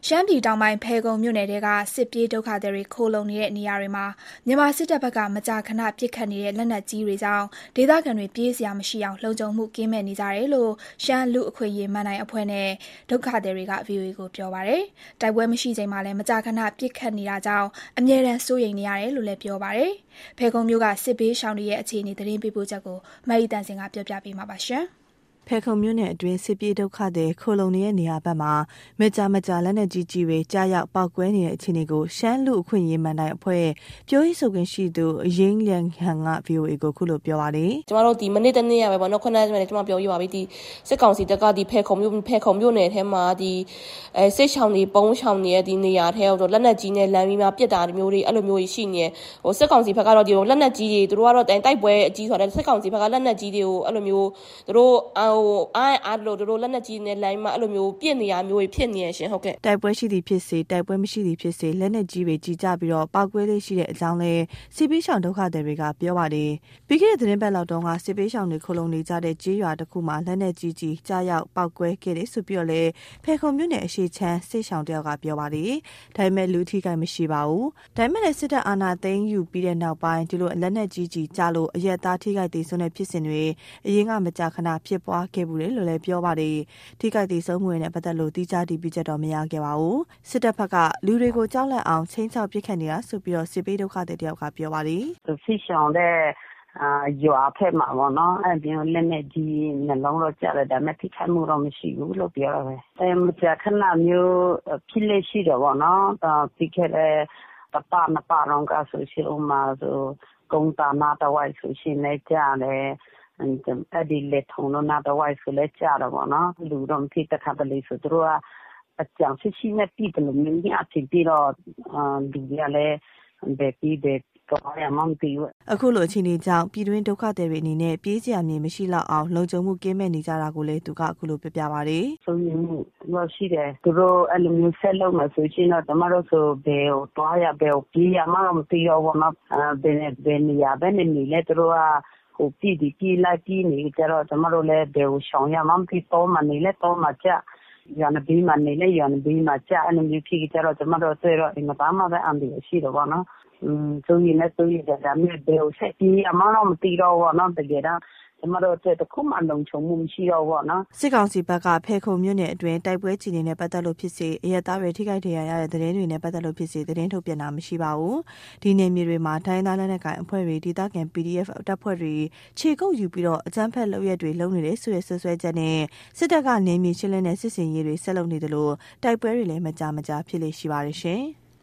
ရှမ်းပြည်တောင်ပိုင်းဖယ်ခုံမြို့နယ်ထဲကစစ်ပြေးဒုက္ခသည်တွေခိုလှုံနေတဲ့နေရာတွေမှာမြန်မာစစ်တပ်ဘက်ကမကြာခဏပစ်ခတ်နေတဲ့လက်နက်ကြီးတွေကြောင့်ဒေသခံတွေပြေးစရာမရှိအောင်လုံခြုံမှုကင်းမဲ့နေကြတယ်လို့ရှမ်းလူ့အခွင့်အရေးမန်နိုင်အဖွဲ့နဲ့ဒုက္ခသည်တွေက VOA ကိုပြောပါတယ်။တိုက်ပွဲမရှိချိန်မှာလည်းမကြာခဏပစ်ခတ်နေတာကြောင့်အမြဲတမ်းစိုးရိမ်နေရတယ်လို့လည်းပြောပါတယ်။ဖယ်ခုံမြို့ကစစ်ဘေးရှောင်တွေရဲ့အခြေအနေသတင်းပေးပို့ချက်ကိုမအိတန်စင်ကပြောပြပေးမှာပါ။ဖယ်ခုံမြို့နယ်အတွင်းစစ်ပြေးဒုက္ခသည်ခိုလှုံနေတဲ့နေရာဘက်မှာမကြာလက်နက်ကြီးတွေကြားရောက်ပောက်ကွဲနေတဲ့အခြေအနေကိုရှမ်းလူအခွင့်အရေးမန်တိုင်းအဖွဲ့ပြောရေးဆိုခွင့်ရှိသူအရင်းလျန်ဟန်က VOA ကိုခုလိုပြောပါတယ်။ကျမတို့ဒီမနေ့တနေ့ရပဲပေါ့နော်ခုနကကျမပြောပြပါပြီဒီစစ်ကောင်စီတပ်ကဒီဖယ်ခုံမြို့နယ်ထဲမှာဒီစစ်ရှောင်တွေပုံးရှောင်နေတဲ့ဒီနေရာထဲတော့လက်နက်ကြီးနဲ့လမ်းပြီးမှပစ်တာမျိုးတွေအဲ့လိုမျိုးရှိနေဟိုစစ်ကောင်စီဘက်ကတော့ဒီလက်နက်ကြီးတွေသူတို့ကတော့တိုက်ပွဲအကြီးဆိုတဲ့စစ်ကောင်စီဘက်ကလက်နက်ကြီးတွေကိုအဲ့လိုမျိုးသူတို့အားလို့တို့လက်နက်ကြီးနဲ့လိုင်းမှာအဲ့လိုမျိုးပြစ်နေရမျိုးဖြစ်နေရရှင်ဟုတ်ကဲ့တိုက်ပွဲရှိသည်ဖြစ်စေတိုက်ပွဲမရှိသည်ဖြစ်စေလက်နက်ကြီးတွေကြီးကြပြီးတော့ပောက်ကွဲလေးရှိတဲ့အကြောင်းလဲစစ်ပေးရှောင်ဒုက္ခသည်တွေကပြောပါတယ်ပြီးခဲ့တဲ့သတင်းပတ်လောက်တုန်းကစစ်ပေးရှောင်တွေခိုလုံနေကြတဲ့ကြေးရွာတစ်ခုမှာလက်နက်ကြီးကြားရောက်ပောက်ကွဲခဲ့တယ်ဆိုပြီးတော့လဲဖယ်ခုံမြို့နယ်အရှိချမ်းစစ်ရှောင်တယောက်ကပြောပါတယ်ဒါပေမဲ့လူထိခိုက်မရှိပါဘူးဒါပေမဲ့စစ်တပ်အာဏာသိမ်းယူပြီးတဲ့နောက်ပိုင်းဒီလိုလက်နက်ကြီးကြလို့အရက်သားထိခိုက်ဒေဆုံးတဲ့ဖြစ်စဉ်တွေအရင်ကမကြာခဏဖြစ်ပွားခဲ့ဘူးလို့လည်းပြောပါတယ်ထိခိုက်ဒေဆုံးမှုတွေနဲ့ပတ်သက်လို့တိကျတည်ပြီးချက်တော့မရခဲ့ပါဘူးစစ်တပ်ဘက်ကလူတွေကိုကြောက်လန့်အောင်ချင်းချောက်ပစ်ခတ်နေတာဆိုပြီးတော့စစ်ပေးဒုက္ခသည်တယောက်ကပြောပါတယ်စစ်ရှောင်တဲ့ရွာဖက်မှာပေါ့နော်အဲ့ဒီလက်နဲ့ကြီးနှလုံးတော့ကြားတယ်ဒါပေမဲ့ထိခိုက်မှုတော့မရှိဘူးလို့ပြောရတယ်မကြာခဏမျိုးဖြစ်လေရှိတယ်ပေါ့နော်ပြီးခဲ့တဲ့တပတ်နှစ်ပတ်တော့ကဆိုရှင်ဥမာဆိုကုန်းတာနာတဝိုက်ဆိုရှင်လည်းကြားတယ်အဲ့ဒီလက်ထုံတော့နာတော့ဝိုက်ဆိုလဲကြတော့ဗောနော်လူတော့မဖြစ်တခါတလေဆိုသူတို့ကအကြောင်းရှိနဲ့ပြည်တယ်လို့မြင်ရအဖြစ်ပြီးတော့လူတွေကလည်းဘယ်ပြီးဘယ်တော့ရမှမသိဘူးအခုလိုအခြေအနေကြောင့်ပြည်တွင်းဒုက္ခသည်တွေအနေနဲ့ပြေးစရာမြေမရှိတော့အောင်လုံခြုံမှုကင်းမဲ့နေကြတာကိုလည်းသူကအခုလိုပြပါတယ်ဆိုရင်တော့ရှိတယ်သူတို့အဲ့လိုမျိုးဆက်လုပ်မှဆိုရှင်တော့တမတို့ဆိုဘယ်ကိုတွားရဘယ်ကိုပြေးရမှမသိရောဗောနော်ဘယ်နေရာပဲနေလဲသူတို့ကဟိုပြည်လိုက်ပြည်နေကြတော့ကျမတို့လည်းဘယ်ကိုရှောင်ရမှမသိတော့မှနေလဲတော့မှကြရန်ဘီမှနေလဲရန်ဘီမှကြအဲ့လိုမျိုးဖြစ်ကြတော့ကျမတို့တွေ့တော့အင်မတန်မှပဲအန်ဒီရှိတော့ဗောနော်ဆိုရင်လည်းဆိုရတဲ့ဒါမျိုးဘယ်ကိုဆက်ပြေးရမှတော့မသိတော့ဗောနော်တကယ်တော့ကျမတို့တခုမှလုံခြုံမှုမရှိတော့ဘူးနော်စစ်ကောင်စီဘက်ကဖယ်ခုံမြို့နယ်အတွင်းတိုက်ပွဲကြီးနေတဲ့ပတ်သက်လို့ဖြစ်စေအရသားတွေထိခိုက်ဒဏ်ရာရတဲ့သတင်းတွေနဲ့ပတ်သက်လို့ဖြစ်စေသတင်းထုတ်ပြန်တာမရှိပါဘူးဒီနယ်မြေတွေမှာတိုင်းသားလက်နက်ကိုင်အဖွဲ့တွေဒေသခံ PDF တပ်ဖွဲ့တွေခြေကုပ်ယူပြီးတော့အကြမ်းဖက်လုပ်ရက်တွေလုပ်နေတဲ့ဆိုတဲ့ဆွဆွဲချက်နဲ့စစ်တပ်ကနယ်မြေရှင်းလင်းတဲ့စစ်စင်ရေးတွေဆက်လုပ်နေတယ်လို့တိုက်ပွဲတွေလည်းမကြာဖြစ်လေရှိပါတယ်ရှင်